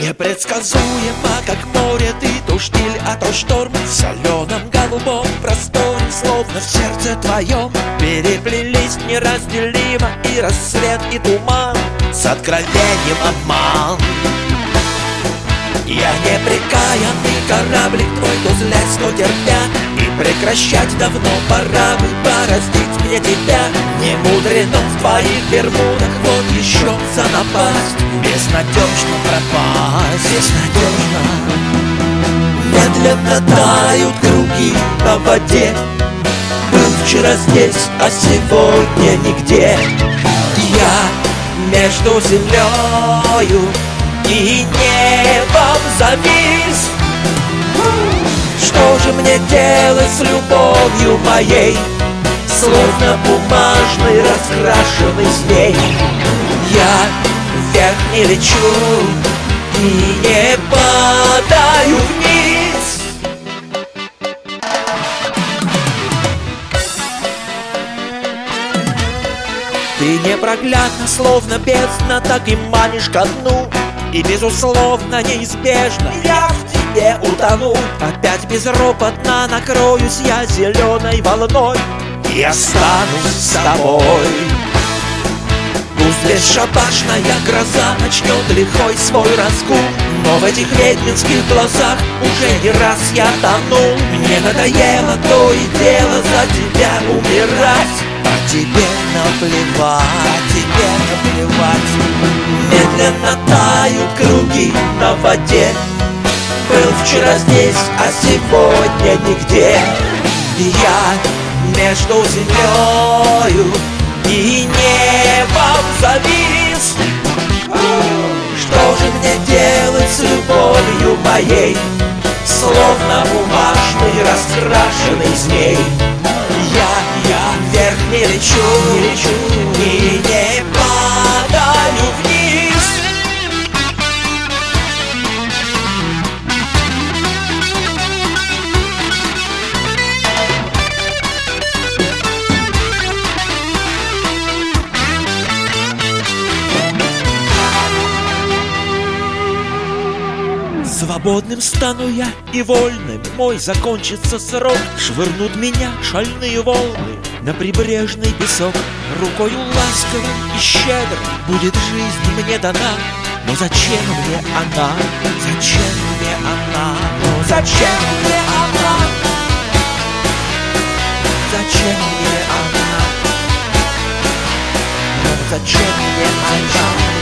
Непредсказуемо, как море, ты то штиль, а то шторм. В соленом голубом просторе, словно в сердце твоем, переплелись неразделимо и рассвет, и туман, с откровением обман. Я непрекаянный кораблик твой, то злясь, то терпя, и прекращать давно пора бы бороздить мне тебя. Не мудрено в твоих бермудах, вот еще за напасть, безнадежно пропасть, безнадежно. Медленно тают круги на воде. Был вчера здесь, а сегодня нигде. Я между землею и небом завис. Что же мне делать с любовью моей, словно бумажный раскрашенный змей? Я вверх не лечу и не падаю вниз. Ты непроглядна, словно бездна, так и манишь ко дну. И, безусловно, неизбежно я в тебе утону. Опять безропотно накроюсь я зеленой волной и останусь с тобой. Пусть бесшабашная гроза начнет лихой свой разгул, но в этих ведьминских глазах уже не раз я тону. Мне надоело то и дело за тебя умирать, а тебе наплевать, а тебе наплевать. Медленно тают круги на воде. Был вчера здесь, а сегодня нигде. И я между землею и небом завис. Что же мне делать с любовью моей, словно бумажный раскрашенный змей? Я вверх не лечу и не падаю вниз. Свободным стану я и вольным мой закончится срок. Швырнут меня шальные волны на прибрежный песок. Рукою ласковой и щедрой будет жизнь мне дана. Но зачем мне она? Зачем мне она? Но зачем мне она? Зачем мне она? Но зачем мне она?